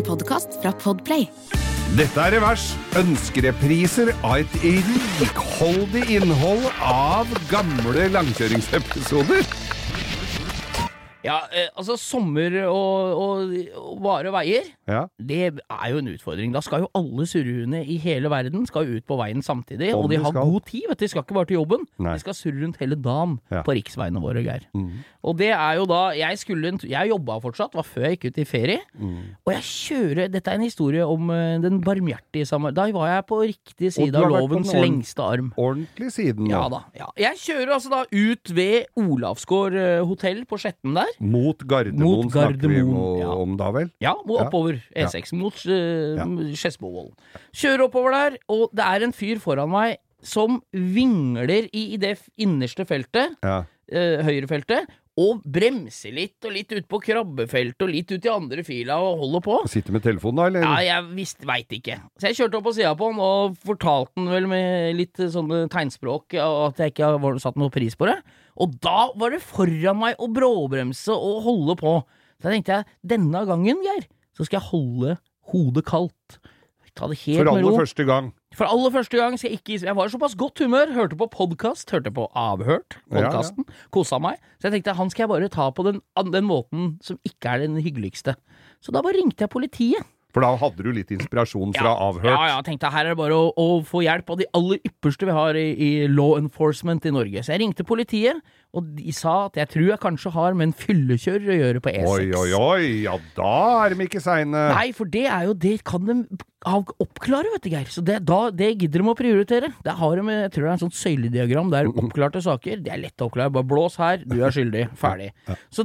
En podcast fra Podplay. Dette Revers, ønskerepriser av et rikholdig innhold av gamle langkjøringsepisoder. Ja, altså sommer og bare veier, det jo en utfordring. Da skal jo alle surrehundene i hele verden skal ut på veien samtidig, og de har god tid, vet du. De skal ikke bare til jobben. De skal surre rundt hele dagen på riksveiene våre, Geir. Og det jo da, jeg jobbet fortsatt, var før jeg gikk ut i ferie, og jeg kjører, dette en historie om den barmhjertige da var jeg på riktig side av lovens lengste arm. Ordentlig siden nå. Ja da, ja. Jeg kjører altså da ut ved Olavsgård hotell på Skjetten der. Mot Gardermoen snakker vi om da vel? Ja, oppover E6 mot Skedsmovollen. Kjører oppover der, og det en fyr foran meg som vingler i det innerste feltet, høyrefeltet, og bremser litt, og litt ut på krabbefeltet, og litt ut i andre fila, og holder på. Sitter med telefonen da, eller? Ja, jeg vet ikke. Så jeg kjørte opp på siden på han, og fortalte han vel med litt sånne tegnspråk, at jeg ikke har satt noe pris på det. Og da var det foran meg å bråbremse og holde på. Så jeg tenkte denne gangen, Geir, så skal jeg holde hodet kaldt. Ta det helt med ro. Første gang. For aller første gang skal jeg var i såpass godt humør, hørte på podcast, hørte på Avhørt, podcasten, kosa meg. Så jeg tenkte, han skal jeg bare ta på den måten som ikke den hyggeligste. Så da bare ringte jeg politiet. For da hadde du litt inspirasjon fra Avhørt. Ja, jeg tenkte her det bare å få hjelp av de aller ypperste vi har i law enforcement i Norge. Så jeg ringte politiet, og de sa at jeg tror jeg kanskje har med en fyllekjører å gjøre på E6. Oi, ja da de ikke seine. Nei, for det jo det kan de oppklare, vet du, Geir. Så det gidder de å prioritere. Det har de, jeg tror det en sånn søylediagram der oppklarte saker. Det lett å oppklare. Bare blås her, du skyldig. Ferdig. Så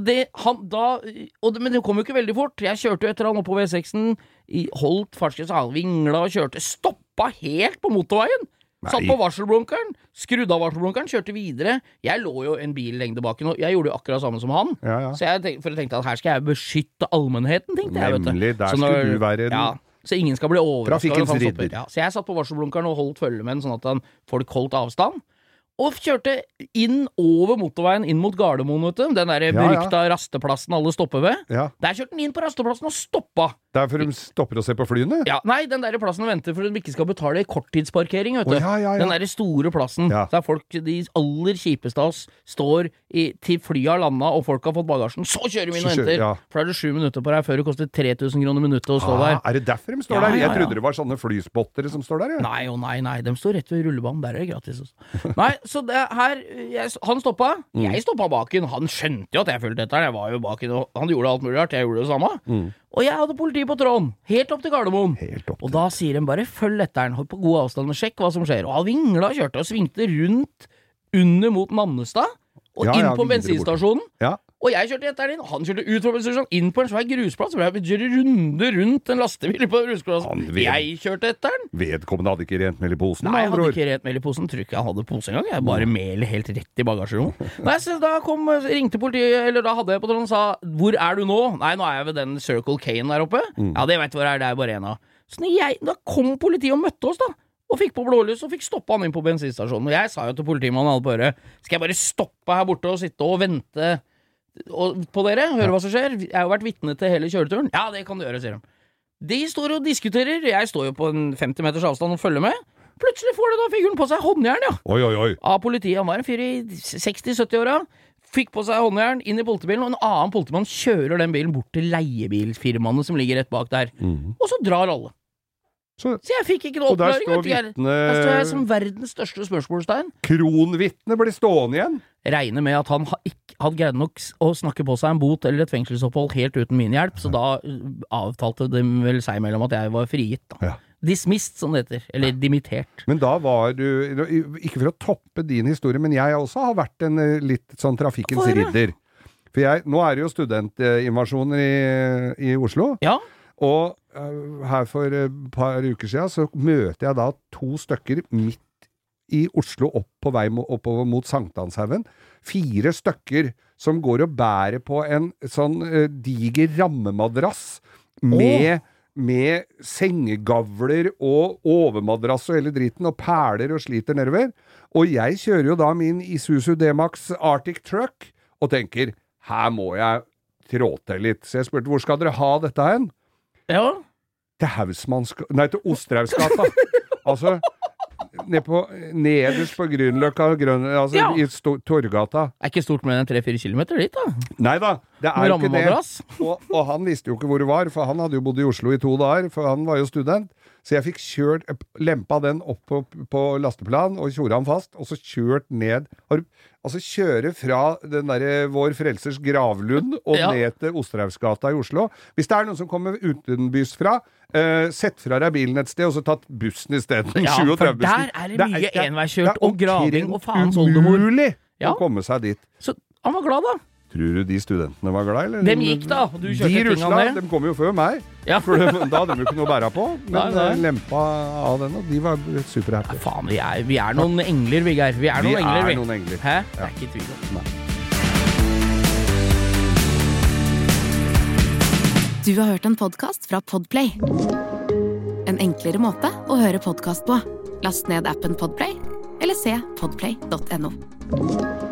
men det kom jo ikke veldig fort. Jeg kjørte jo etter han oppe på V6-en, holdt fartsgrensen, så han vingla og kjørte, stoppa helt på motorveien. Satt på varselblunkeren, skrudde av varselblunkeren, kjørte videre. Jeg lå jo en bil lengde baken, og jeg gjorde jo akkurat samme som han. Så jeg tenkte at her skal jeg beskytte allmennheten, tenkte jeg, vet du. Nemlig, der skulle du være så ingen skal bli overrasket. Trafikkens ridder. Så jeg satt på varselblunkeren og holdt følge med, sånn at folk holdt avstand. Og kjørte inn over motorveien, inn mot Gardermoen, vet du. Den der berykta rasteplassen alle stopper ved. Der kjørte den inn på rasteplassen og stoppa. Derfor de stopper å se på flyene? Ja, nei, den der plassen de venter for de ikke skal betale korttidsparkering, vet du. Den der store plassen, der folk, de aller kjipeste av oss, står til flyet har landet, og folk har fått bagasjen. Så kjører vi inn og henter. For det 7 minutter på deg før det koster 3000 kroner minuttet å stå der. Det derfor de står der? Jeg trodde det var sånne flyspottere som står der, Nei, de står rett ved rullebanen. Der det gratis. Nei, så han stoppa. Jeg stoppa baken. Han skjønte jo at jeg følte dette. Jeg var jo baken, og han gjorde alt mulig rart. Jeg gjorde det samme. Og jeg hadde politi på tråden, helt opp til Gardermoen. Og da sier de bare, følg etter den, hold på god avstand og sjekk hva som skjer. Og han vingla og kjørte og svingte rundt under mot Nannestad, og inn på bensinstasjonen. Og jeg kjørte etter den, og han kjørte ut fra bensinstasjonen, inn på en svær grusplass, så ble jeg runde rundt en lastebil på grusplassen. Jeg kjørte etter den. Vedkommende hadde ikke rent mel i posen? Nei, jeg hadde ikke rent mel i posen, tror ikke jeg hadde pose engang. Jeg bare mel helt rett i bagasjerommet. Nei, så da ringte politiet, eller da hadde jeg på tråden og sa, hvor du nå? Nei, nå jeg ved den Circle K-en der oppe. Ja, det vet du hvor det bare en av. Så da kom politiet og møtte oss da, og fikk på blålys, og fikk stoppet han inn på bensinstasjonen. Og jeg sa jo til politimannen alle på øret, skal jeg bare stoppe her borte og sitte og vente på dere, høre hva som skjer? Jeg har jo vært vitne til hele kjøreturen. Ja, det kan du gjøre, sier de. De står og diskuterer, jeg står jo på en 50 meters avstand og følger med. Plutselig får det da figuren på seg håndjern, av politiet. Han var en fyr i 60-70-åra, fikk på seg håndjern inn i politibilen, og en annen politimann kjører den bilen bort til leiebilfirmaene som ligger rett bak der. Og så drar alle. Så jeg fikk ikke noe oppklaring. Der står jeg som verdens største spørsmålstegn. Kronvittne ble stående igjen. Regner med at han hadde greid nok å snakke på seg en bot eller et fengselsopphold helt uten min hjelp, så da avtalte de vel seg mellom at jeg var frigitt da. Dismissed, som det heter, eller dimittert. Men da var du, ikke for å toppe din historie, men jeg også har vært en litt sånn trafikkens ridder. For nå det jo studentinvasjoner i Oslo. Og her for et par uker siden så møter jeg da 2 stykker midt i Oslo opp på vei oppover mot Sankthanshaugen. 4 stykker som går og bærer på en sånn diger rammemadrass med sengegavler og overmadrass og hele dritten og perler og sliter nedover. Og jeg kjører jo da min Isuzu D-Max Arctic Truck og tenker, her må jeg trå til litt. Så jeg spurte, hvor skal dere ha dette hen? til til Osterhausgata. Altså, nederst på Grünerløkka, altså i Torgata. Det ikke stort mer enn 3-4 kilometer dit, da. Neida, det jo ikke det. Og han visste jo ikke hvor det var, for han hadde jo bodd i Oslo i 2 dager, for han var jo student. Så jeg fikk lempa den opp på lasteplan og kjorde han fast, og så kjørt ned, altså kjøre fra den der Vår Frelsers gravlund og ned til Osterhausgata i Oslo. Hvis det noen som kommer utenbys fra, sett fra deg bilen et sted, og så tatt bussen i stedet. Ja, for der det mye enveiskjørt og graving og faens oldemor. Det umulig å komme seg dit. Så han var glad da. Tror du de studentene var glad, eller? Dem gikk da, og du kjørte de rusla, de kom jo før meg, for da hadde de jo ikke noe å bære på, men lempa av den, og de var superhappy. Faen, vi noen engler, Vigard. Vi noen engler, vi. Noen engler. Hæ? Det ikke tvil om. Nei. Du har hørt en podcast fra Podplay. En enklere måte å høre podcast på. Last ned appen Podplay, eller se podplay.no.